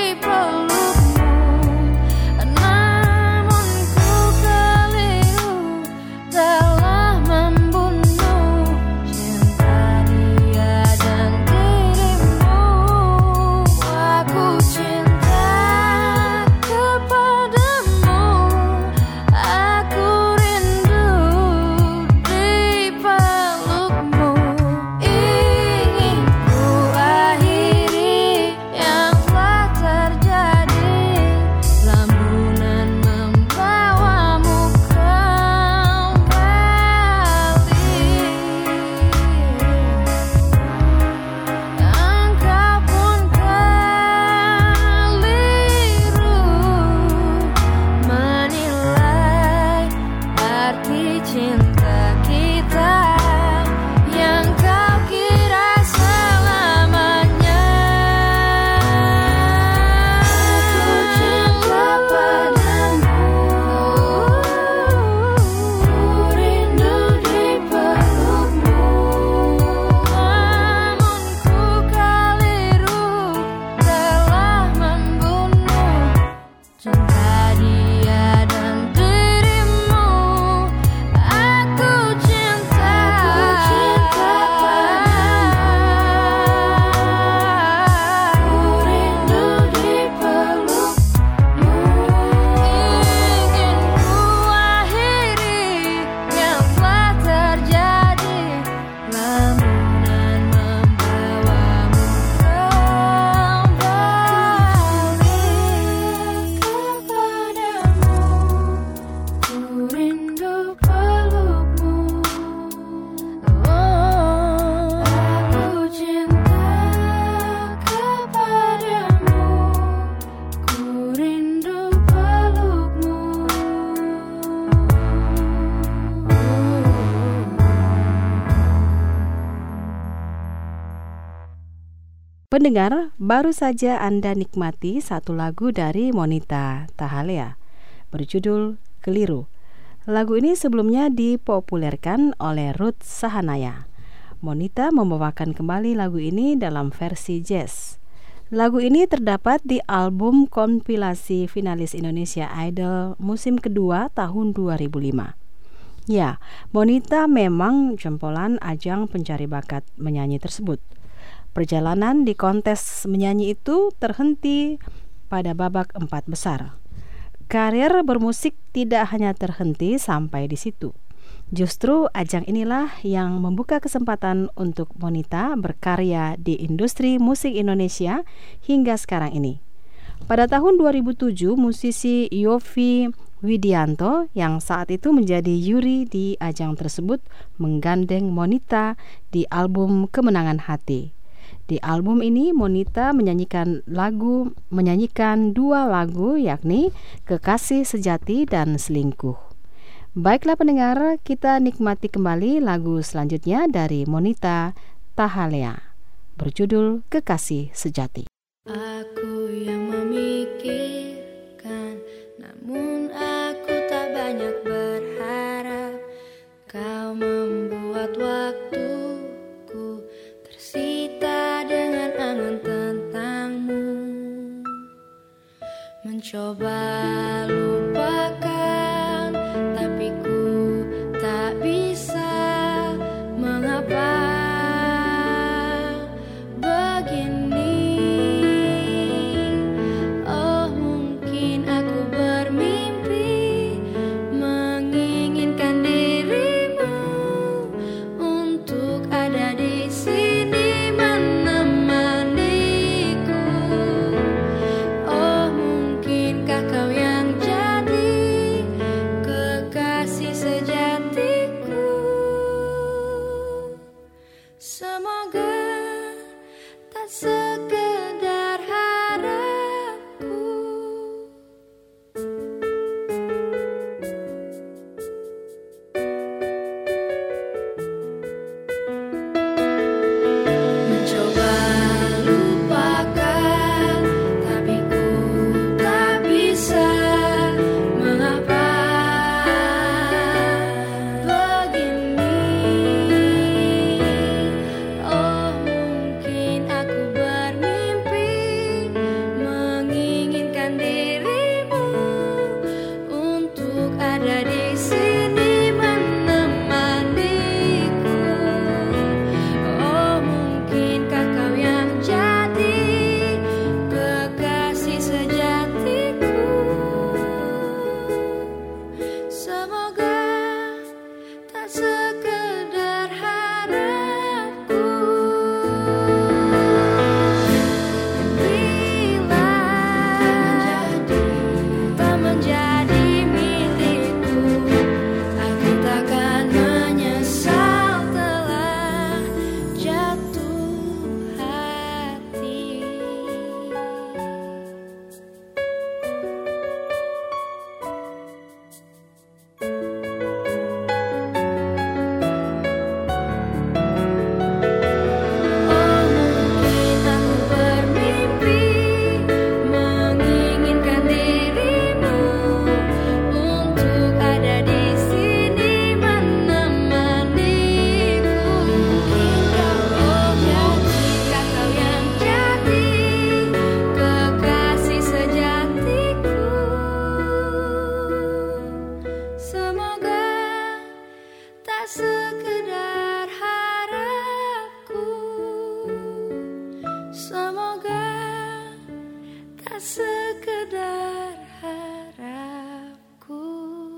Namun ku keliru rindu pelukmu. Oh, aku cinta kepadamu, ku rindu pelukmu. Pendengar, baru saja Anda nikmati satu lagu dari Monita Tahalea berjudul Keliru. Lagu ini sebelumnya dipopulerkan oleh Ruth Sahanaya. Monita membawakan kembali lagu ini dalam versi jazz. Lagu ini terdapat di album kompilasi finalis Indonesia Idol musim kedua tahun 2005. Ya, Monita memang jempolan ajang pencari bakat menyanyi tersebut. Perjalanan di kontes menyanyi itu terhenti pada babak 4 besar. Karir bermusik tidak hanya terhenti sampai di situ. Justru ajang inilah yang membuka kesempatan untuk Monita berkarya di industri musik Indonesia hingga sekarang ini. Pada tahun 2007, musisi Yovie Widianto yang saat itu menjadi juri di ajang tersebut menggandeng Monita di album Kemenangan Hati. Di album ini Monita menyanyikan 2 lagu, yakni Kekasih Sejati dan Selingkuh. Baiklah pendengar, kita nikmati kembali lagu selanjutnya dari Monita Tahalea berjudul Kekasih Sejati. Aku yang memikirkan, namun aku tak banyak berharap. Kau membuat waktuku tersita dengan angan tentangmu. Mencoba lupakan, tapi ku tak bisa. Mengapa begini? Oh, mungkin aku bermimpi menginginkan dirimu untuk ada di sini menemaniku. Oh, mungkinkah kau yang jadi kekasih sejatiku? Semoga tak sekedar harapku. Mencoba lupakan, tapi ku tak bisa. Mengapa begini? Oh, mungkin aku bermimpi menginginkan dirimu untuk ada di sini menemaniku. Oh, mungkinkah kau yang jadi kekasih sejatiku? Semoga tak sekedar harapku. Bila tak menjadi milikku, aku takkan menyesal telah jatuh hati. Oh, mungkin aku bermimpi menginginkan dirimu untuk ada di sini menemaniku. Mungkinkah kau yang jadi kekasih sejatiku? Semoga tak sekedar harapku. Semoga tak sekedar harapku.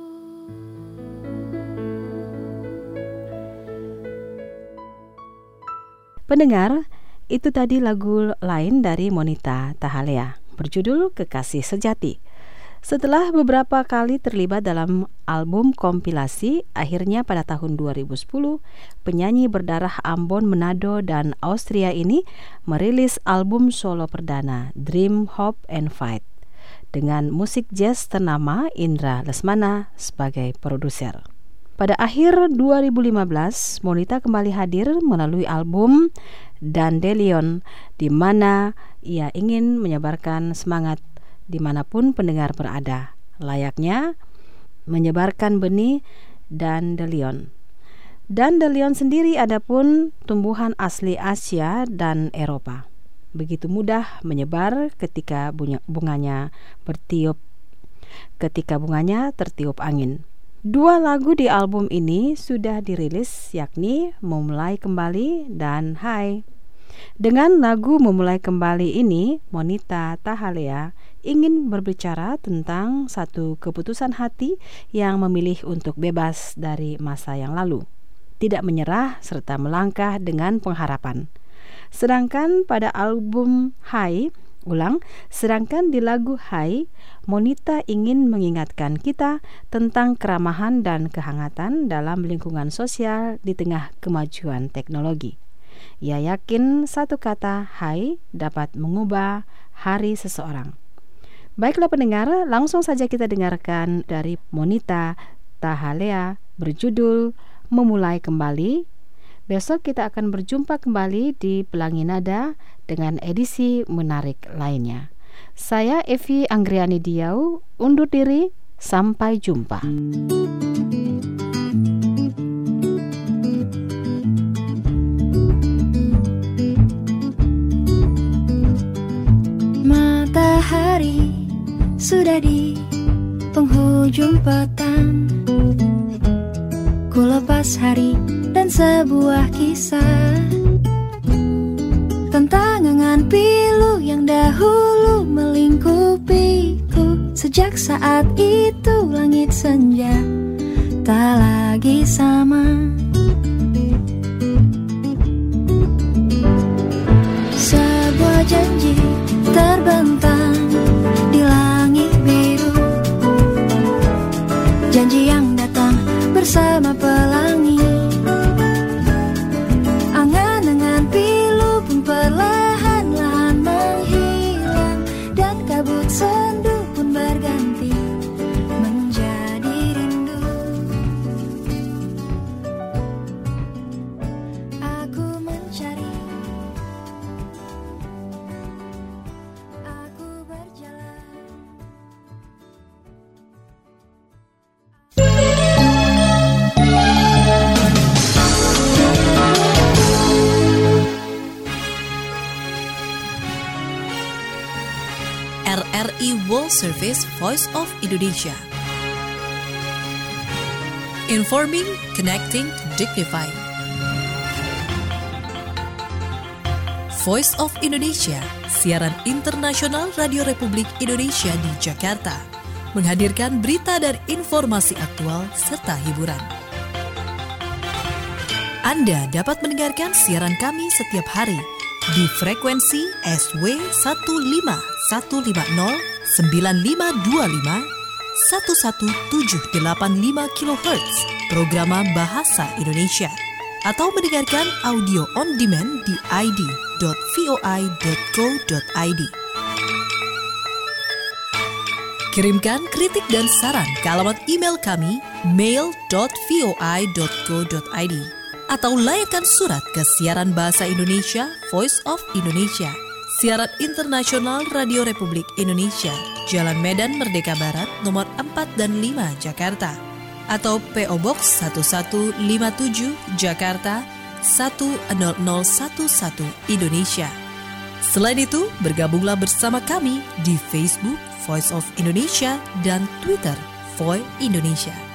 Pendengar, itu tadi lagu lain dari Monita Tahalea berjudul Kekasih Sejati. Setelah beberapa kali terlibat dalam album kompilasi, akhirnya pada tahun 2010, penyanyi berdarah Ambon, Manado, dan Austria ini merilis album solo perdana, Dream, Hope, and Fight, dengan musik jazz ternama Indra Lesmana sebagai produser. Pada akhir 2015, Monita kembali hadir melalui album Dandelion, di mana ia ingin menyebarkan semangat dimanapun pendengar berada, layaknya menyebarkan benih dandelion. Dandelion sendiri adapun tumbuhan asli Asia dan Eropa. Begitu mudah menyebar ketika bunganya tertiup angin. 2 lagu di album ini sudah dirilis, yakni Memulai Kembali dan Hai. Dengan lagu Memulai Kembali ini, Monita Tahalea ingin berbicara tentang satu keputusan hati yang memilih untuk bebas dari masa yang lalu, tidak menyerah serta melangkah dengan pengharapan. Sedangkan di lagu Hai, Monita ingin mengingatkan kita tentang keramahan dan kehangatan dalam lingkungan sosial di tengah kemajuan teknologi. Ia yakin satu kata Hai dapat mengubah hari seseorang. Baiklah pendengar, langsung saja kita dengarkan dari Monita Tahalea berjudul Memulai Kembali. Besok kita akan berjumpa kembali di Pelangi Nada dengan edisi menarik lainnya. Saya Evi Anggriani Diau undur diri, sampai jumpa. Matahari sudah di penghujung petang, ku lepas hari dan sebuah kisah tentang angan pilu yang dahulu melingkupiku. Sejak saat itu langit senja tak lagi sama. Sebuah janji terbentang di langit biru, janji yang datang bersama pelangi. Angan-angan pilu pun perlahan-lahan menghilang, dan kabut sendu pun berganti menjadi rindu. Aku mencari, aku berjalan. RRI World Service Voice of Indonesia. Informing, connecting, dignifying. Voice of Indonesia, siaran internasional Radio Republik Indonesia di Jakarta, menghadirkan berita dan informasi aktual serta hiburan. Anda dapat mendengarkan siaran kami setiap hari di frekuensi SW 15150 9525 11785 kHz Programa Bahasa Indonesia, atau mendengarkan audio on demand di id.voi.co.id. Kirimkan kritik dan saran ke alamat email kami mail.voi.co.id, atau layangkan surat ke siaran Bahasa Indonesia Voice of Indonesia, siaran internasional Radio Republik Indonesia, Jalan Medan Merdeka Barat, nomor 4 dan 5, Jakarta, atau PO Box 1157, Jakarta 10011, Indonesia. Selain itu, bergabunglah bersama kami di Facebook Voice of Indonesia dan Twitter Voi Indonesia.